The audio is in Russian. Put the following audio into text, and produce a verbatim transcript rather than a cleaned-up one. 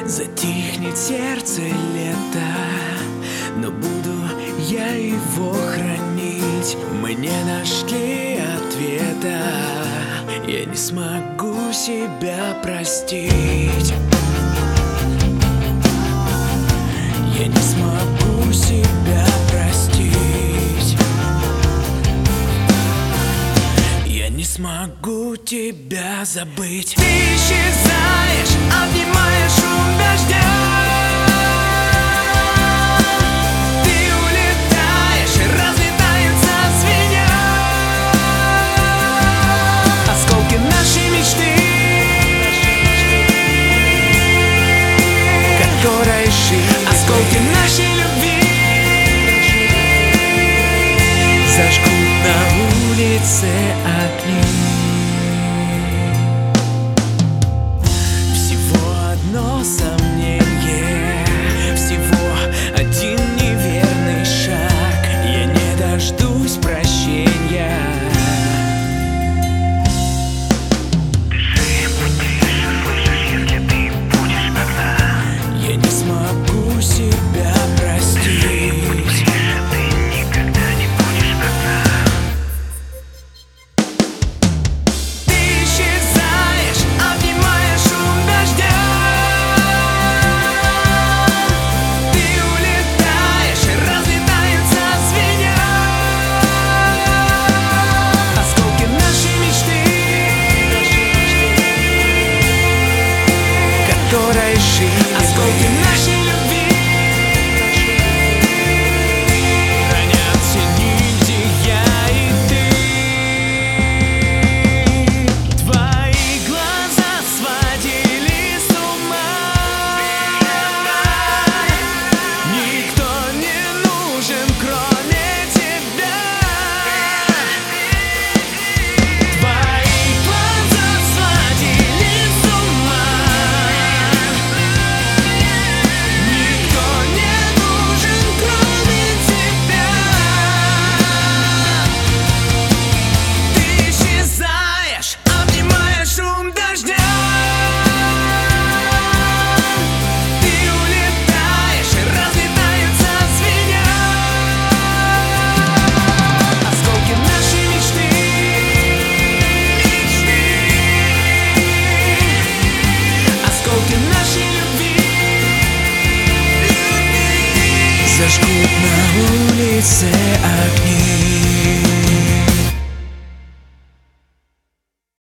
Затихнет сердце лето, но буду я его хранить. Мы не нашли ответа, я не смогу себя простить. Я не смогу себя простить. Я не смогу тебя забыть. Ты исчезаешь, обнимаешь шум дождя. Осколки нашей любви зажгут на улице огни. Всего одно сомнение, всего один неверный шаг. Я не дождусь прощения. Дыши, будь тише, слышишь, если ты будешь одна. Я не смогу себя простить. Ты никогда не будешь одна. Ты исчезаешь, обнимаешь шум дождя. Ты улетаешь, и разлетаются звенья. Осколки нашей мечты, которой жили. Осколки нашей любви хранятся нигде я и ты. Твои глаза сводили с ума. Никто не нужен, кроме тебя. Твои глаза сводили с ума. Никто не нужен, кроме тебя. Ты исчезаешь, обнимая шум дождя. Ты улетаешь, и разлетаются звенья. Осколки нашей мечты, осколки нашей любви зажгут на улице